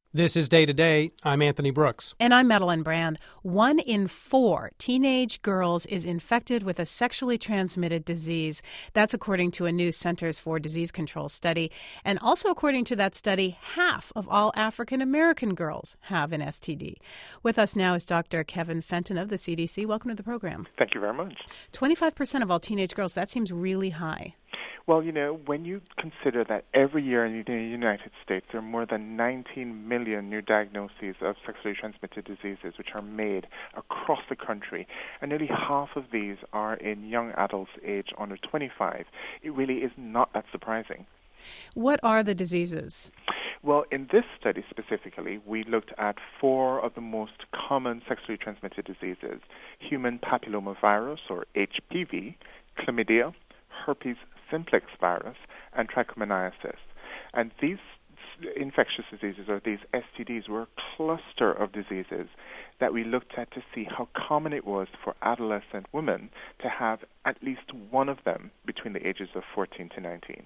This is Day to Day. I'm Anthony Brooks. And I'm Madeline Brand. 1 in 4 teenage girls is infected with a sexually transmitted disease. That's according to a new Centers for Disease Control study. And also according to that study, half of all African American girls have an STD. With us now is Dr. Kevin Fenton of the CDC. Welcome to the program. Thank you very much. 25% of all teenage girls, that seems really high. Well, when you consider that every year in the United States there are more than 19 million new diagnoses of sexually transmitted diseases which are made across the country, and nearly half of these are in young adults aged under 25, it really is not that surprising. What are the diseases? Well, in this study specifically, we looked at 4 of the most common sexually transmitted diseases: human papillomavirus, or HPV, chlamydia, herpes simplex virus, and trichomoniasis. And these infectious diseases, or these STDs, were a cluster of diseases that we looked at to see how common it was for adolescent women to have at least one of them between the ages of 14 to 19.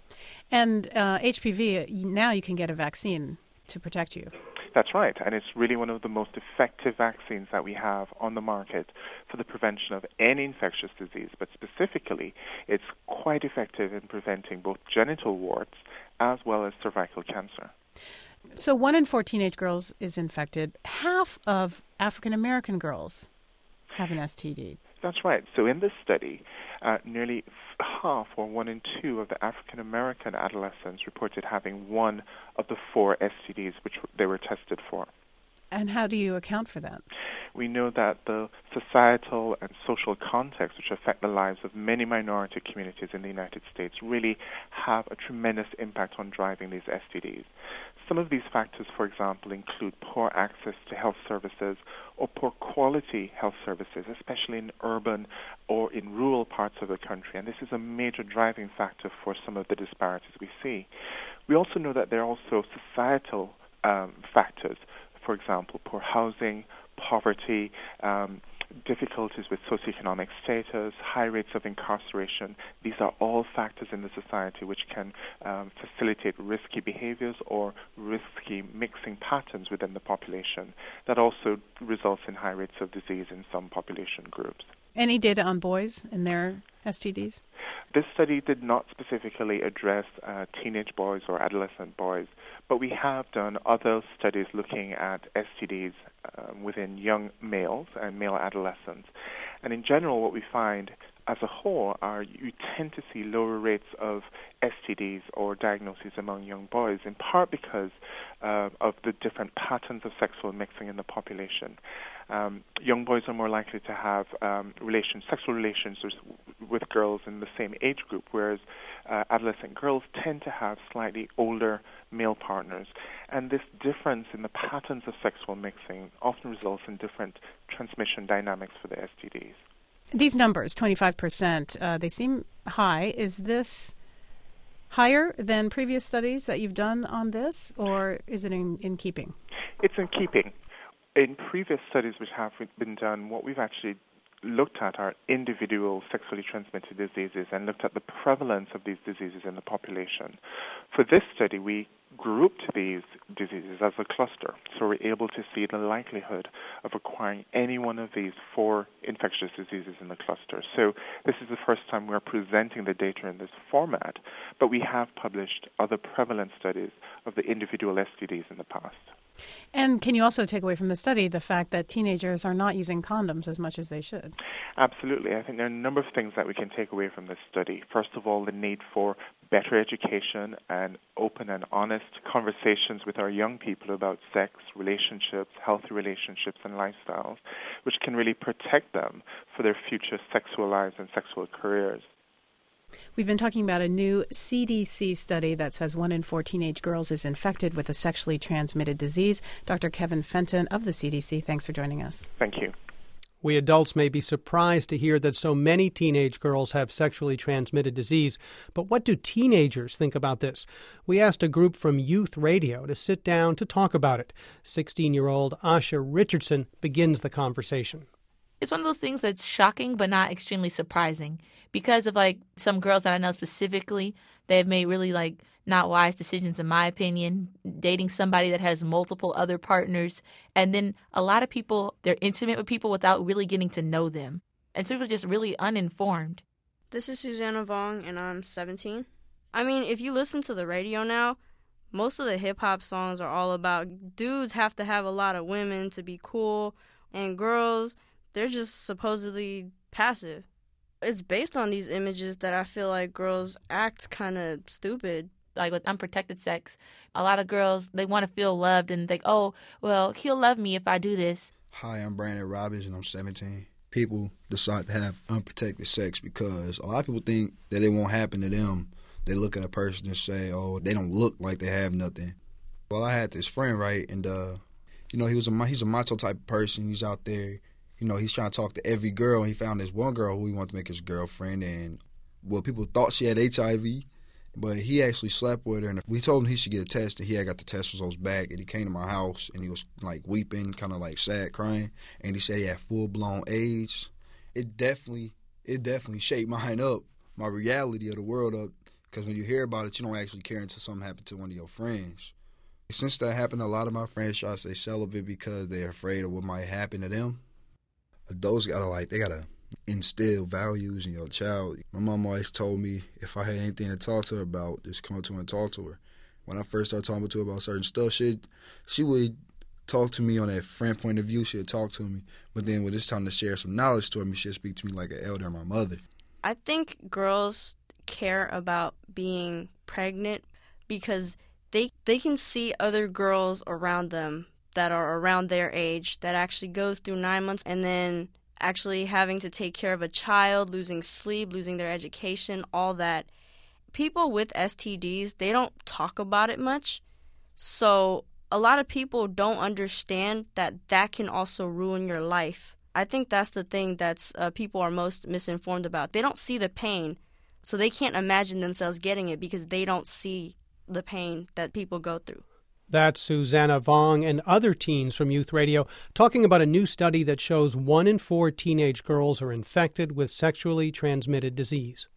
And HPV, now you can get a vaccine to protect you. That's right, and it's really one of the most effective vaccines that we have on the market for the prevention of any infectious disease, but specifically it's quite effective in preventing both genital warts as well as cervical cancer. So 1 in 4 teenage girls is infected. Half of African American girls have an STD. That's right. So in this study, nearly half, or 1 in 2, of the African American adolescents reported having one of the 4 STDs which they were tested for. And how do you account for that? We know that the societal and social contexts which affect the lives of many minority communities in the United States really have a tremendous impact on driving these STDs. Some of these factors, for example, include poor access to health services or poor quality health services, especially in urban or in rural parts of the country. And this is a major driving factor for some of the disparities we see. We also know that there are also societal factors. For example, poor housing, poverty, difficulties with socioeconomic status, high rates of incarceration. These are all factors in the society which can facilitate risky behaviors or risky mixing patterns within the population. That also results in high rates of disease in some population groups. Any data on boys and their STDs? This study did not specifically address teenage boys or adolescent boys, but we have done other studies looking at STDs within young males and male adolescents. And in general, what we find as a whole are you tend to see lower rates of STDs or diagnoses among young boys, in part because of the different patterns of sexual mixing in the population. Young boys are more likely to have sexual relations with girls in the same age group, whereas adolescent girls tend to have slightly older male partners. And this difference in the patterns of sexual mixing often results in different transmission dynamics for the STDs. These numbers, 25%, they seem high. Is this higher than previous studies that you've done on this, or is it in keeping? It's in keeping. In previous studies which have been done, what we've actually looked at are individual sexually transmitted diseases and looked at the prevalence of these diseases in the population. For this study, we grouped these diseases as a cluster, so we're able to see the likelihood of acquiring any one of these 4 infectious diseases in the cluster. So this is the first time we're presenting the data in this format, but we have published other prevalence studies of the individual STDs in the past. And can you also take away from the study the fact that teenagers are not using condoms as much as they should? Absolutely. I think there are a number of things that we can take away from this study. First of all, the need for better education and open and honest conversations with our young people about sex, relationships, healthy relationships, and lifestyles, which can really protect them for their future sexual lives and sexual careers. We've been talking about a new CDC study that says 1 in 4 teenage girls is infected with a sexually transmitted disease. Dr. Kevin Fenton of the CDC, thanks for joining us. Thank you. We adults may be surprised to hear that so many teenage girls have sexually transmitted disease, but what do teenagers think about this? We asked a group from Youth Radio to sit down to talk about it. 16-year-old Asha Richardson begins the conversation. It's one of those things that's shocking but not extremely surprising because of some girls that I know specifically They have made really not wise decisions, in my opinion, dating somebody that has multiple other partners. And then a lot of people, they're intimate with people without really getting to know them. And so people are just really uninformed. This is Susanna Vong, and I'm 17. I mean, if you listen to the radio now, most of the hip-hop songs are all about dudes have to have a lot of women to be cool, and girls, they're just supposedly passive. It's based on these images that I feel like girls act kind of stupid. Like with unprotected sex, a lot of girls, they want to feel loved and think, oh, well, he'll love me if I do this. Hi, I'm Brandon Robbins, and I'm 17. People decide to have unprotected sex because a lot of people think that it won't happen to them. They look at a person and say, oh, they don't look like they have nothing. Well, I had this friend, right, and, he's a macho type of person. He's out there, he's trying to talk to every girl, and he found this one girl who he wanted to make his girlfriend, and, well, people thought she had HIV. But he actually slept with her, and we told him he should get a test, and he had got the test results back, and he came to my house, and he was, weeping, kind of, sad, crying, and he said he had full-blown AIDS. It definitely shaped mine up, my reality of the world up, because when you hear about it, you don't actually care until something happened to one of your friends. Since that happened, a lot of my friends try to stay celibate because they're afraid of what might happen to them. Adults gotta instill values in your child. My mom always told me if I had anything to talk to her about, just come to her and talk to her. When I first started talking to her about certain stuff, she would talk to me on that friend point of view. She'd talk to me. But then when it's time to share some knowledge to her, she'd speak to me like an elder, my mother. I think girls care about being pregnant because they can see other girls around them that are around their age that actually goes through 9 months and then actually having to take care of a child, losing sleep, losing their education, all that. People with STDs, they don't talk about it much. So a lot of people don't understand that can also ruin your life. I think that's the thing that's people are most misinformed about. They don't see the pain, so they can't imagine themselves getting it because they don't see the pain that people go through. That's Susanna Vong and other teens from Youth Radio talking about a new study that shows 1 in 4 teenage girls are infected with sexually transmitted disease.